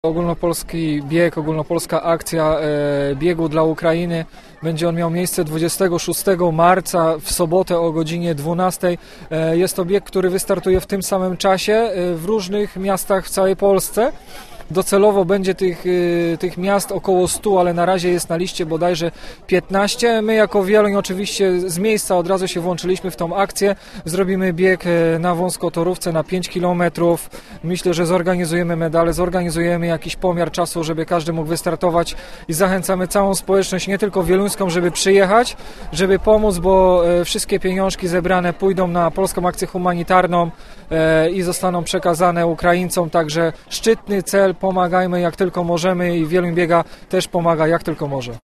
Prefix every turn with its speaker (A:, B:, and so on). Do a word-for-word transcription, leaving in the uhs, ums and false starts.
A: Ogólnopolski bieg, ogólnopolska akcja e, biegu dla Ukrainy. Będzie on miał miejsce dwudziestego szóstego marca w sobotę o godzinie dwunastej. E, jest to bieg, który wystartuje w tym samym czasie e, w różnych miastach w całej Polsce. Docelowo będzie tych, tych miast około stu, ale na razie jest na liście bodajże piętnaście. My jako Wieluń oczywiście z miejsca od razu się włączyliśmy w tą akcję. Zrobimy bieg na wąskotorówce na pięć kilometrów. Myślę, że zorganizujemy medale, zorganizujemy jakiś pomiar czasu, żeby każdy mógł wystartować i zachęcamy całą społeczność, nie tylko wieluńską, żeby przyjechać, żeby pomóc, bo wszystkie pieniążki zebrane pójdą na Polską Akcję Humanitarną i zostaną przekazane Ukraińcom, także szczytny cel. Pomagajmy jak tylko możemy i Wieluń Biega też pomaga jak tylko może.